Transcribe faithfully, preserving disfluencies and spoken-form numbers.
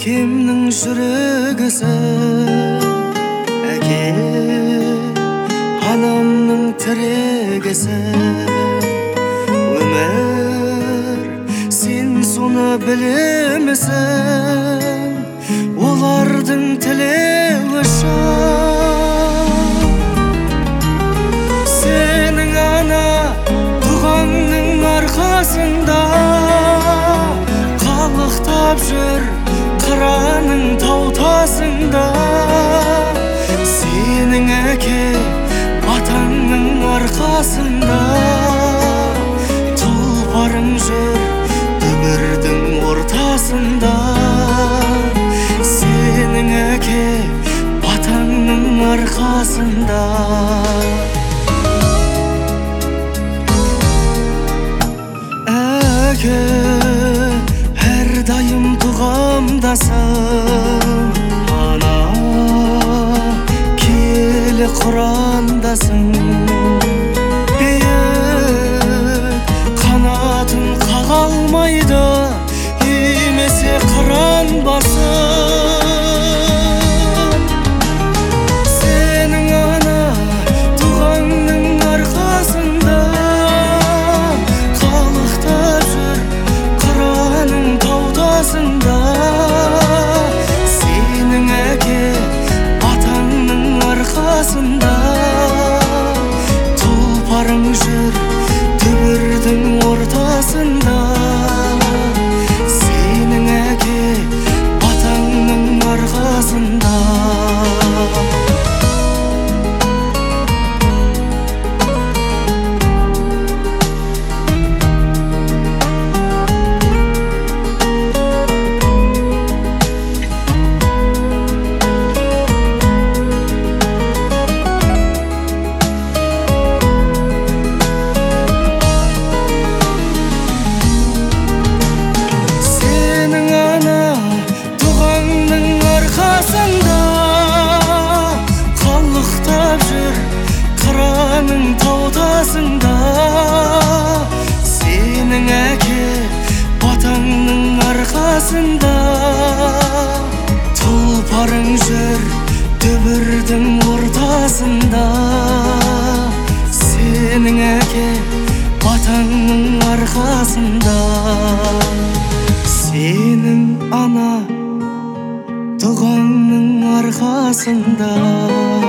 әкемнің жүрегісің, әке анамның тірегісің. Өмір сен соны білемісің, олардың тілеуі шын. Сенің ана туғанның арқасында қалықтап жүр қыраның таутасында. Сенің әке атаңның арқасында тұлпарың жүр дүбірдің ортасында. Сенің әке атаңның арқасында. Әке әрдайым тұғамдасың, ана киелі құрандасың. Биік қанатын қаға алмайды емесе қыран басым. Сенің ана туғанның арқасында қалықтап жүр қыраның таутасында. Сенің әке атаңның арқасында тұлпарың жүр дүбірдің ортасында. Сенің әке атаңның арқасында. Қалықтап жүр қыраның таутасында. Сенің әке батаңның арқасында тұлпарың жүр дүбірдің ортасында. Сенің әке батаңның арқасында. Сенің ана туғанның арқасында.